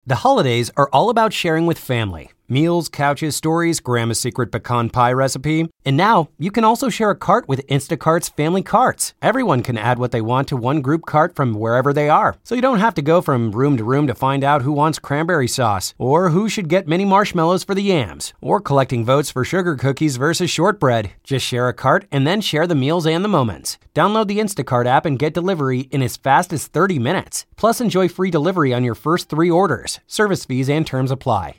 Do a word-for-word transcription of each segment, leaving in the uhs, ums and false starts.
The holidays are all about sharing with family. Meals, couches, stories, Grandma's secret pecan pie recipe. And now, you can also share a cart with Instacart's Family Carts. Everyone can add what they want to one group cart from wherever they are. So you don't have to go from room to room to find out who wants cranberry sauce, or who should get mini marshmallows for the yams, or collecting votes for sugar cookies versus shortbread. Just share a cart and then share the meals and the moments. Download the Instacart app and get delivery in as fast as thirty minutes. Plus, enjoy free delivery on your first three orders. Service fees and terms apply.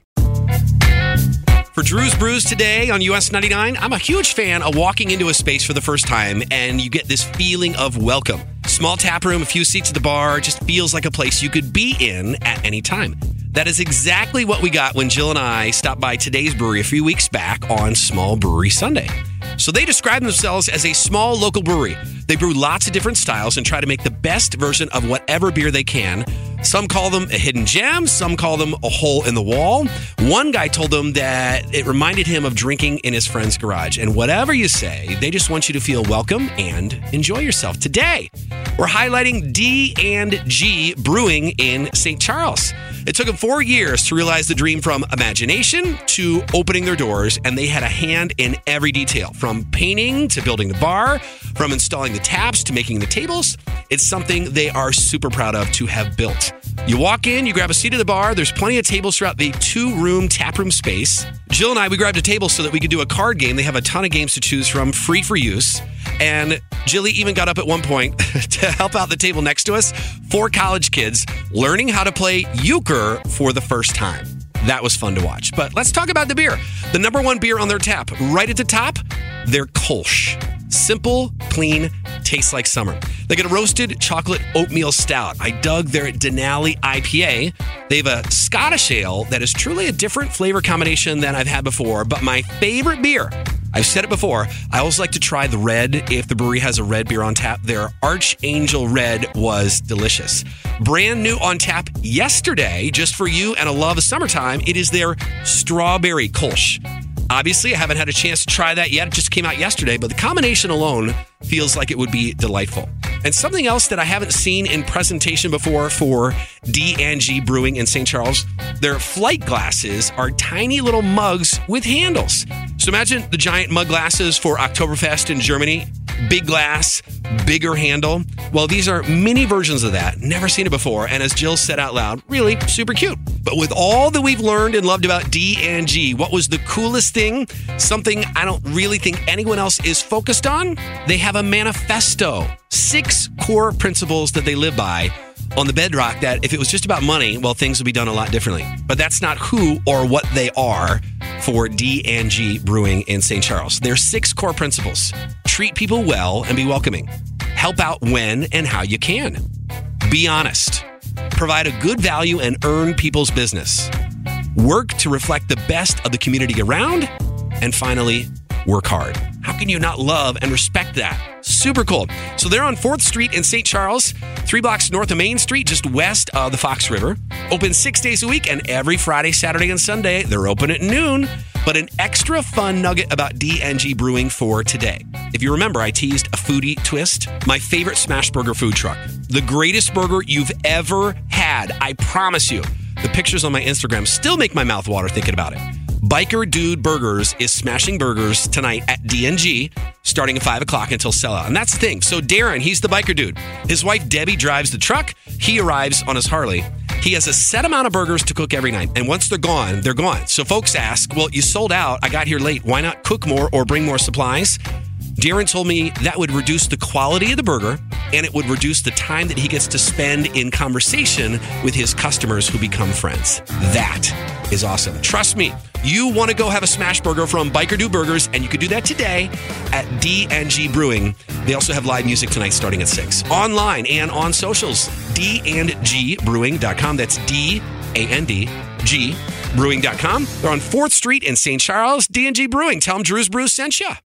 For Drew's Brews today on U S ninety-nine, I'm a huge fan of walking into a space for the first time and you get this feeling of welcome. Small tap room, a few seats at the bar, just feels like a place you could be in at any time. That is exactly what we got when Jill and I stopped by Today's Brewery a few weeks back on Small Brewery Sunday. So they describe themselves as a small local brewery. They brew lots of different styles and try to make the best version of whatever beer they can. Some call them a hidden gem. Some call them a hole in the wall. One guy told them that it reminded him of drinking in his friend's garage. And whatever you say, they just want you to feel welcome and enjoy yourself. Today, we're highlighting D and G Brewing in Saint Charles. It took them four years to realize the dream from imagination to opening their doors, and they had a hand in every detail, from painting to building the bar, from installing the taps to making the tables. It's something they are super proud of to have built. You walk in, you grab a seat at the bar. There's plenty of tables throughout the two-room taproom space. Jill and I, we grabbed a table so that we could do a card game. They have a ton of games to choose from, free for use. And Jilly even got up at one point to help out the table next to us. Four college kids learning how to play euchre for the first time. That was fun to watch. But let's talk about the beer. The number one beer on their tap, right at the top, their Kolsch. Simple, clean, tastes like summer. They get a roasted chocolate oatmeal stout. I dug their Denali I P A. They have a Scottish ale that is truly a different flavor combination than I've had before. But my favorite beer, I've said it before, I always like to try the red if the brewery has a red beer on tap. Their Archangel Red was delicious. Brand new on tap yesterday, just for you and a love of summertime, it is their Strawberry Kolsch. Obviously, I haven't had a chance to try that yet. It just came out yesterday, but the combination alone feels like it would be delightful. And something else that I haven't seen in presentation before for D and G Brewing in Saint Charles, their flight glasses are tiny little mugs with handles. So imagine the giant mug glasses for Oktoberfest in Germany. Big glass, bigger handle. Well, these are mini versions of that. Never seen it before. And as Jill said out loud, really super cute. But with all that we've learned and loved about D and G, what was the coolest thing? Something I don't really think anyone else is focused on? They have a manifesto. Six core principles that they live by on the bedrock that if it was just about money, well, things would be done a lot differently. But that's not who or what they are for D and G Brewing in Saint Charles. Their six core principles. Treat people well and be welcoming. Help out when and how you can. Be honest. Provide a good value and earn people's business. Work to reflect the best of the community around. And finally, work hard. How can you not love and respect that? Super cool. So they're on fourth Street in Saint Charles, three blocks north of Main Street, just west of the Fox River. Open six days a week, and every Friday, Saturday, and Sunday, they're open at noon. But an extra fun nugget about D and G Brewing for today. If you remember, I teased a foodie twist. My favorite smash burger food truck. The greatest burger you've ever had. I promise you. The pictures on my Instagram still make my mouth water thinking about it. Biker Dude Burgers is smashing burgers tonight at D and G, starting at five o'clock until sellout. And that's the thing. So Darren, he's the biker dude. His wife, Debbie, drives the truck. He arrives on his Harley. He has a set amount of burgers to cook every night. And once they're gone, they're gone. So folks ask, well, you sold out. I got here late. Why not cook more or bring more supplies? Darren told me that would reduce the quality of the burger and it would reduce the time that he gets to spend in conversation with his customers who become friends. That is awesome. Trust me, you want to go have a smash burger from Biker Do Burgers, and you can do that today at D and G Brewing. They also have live music tonight starting at six. Online and on socials, d and g brewing dot com. That's D A N D G brewing dot com. They're on fourth Street in Saint Charles. D and G Brewing. Tell them Drew's Brews sent you.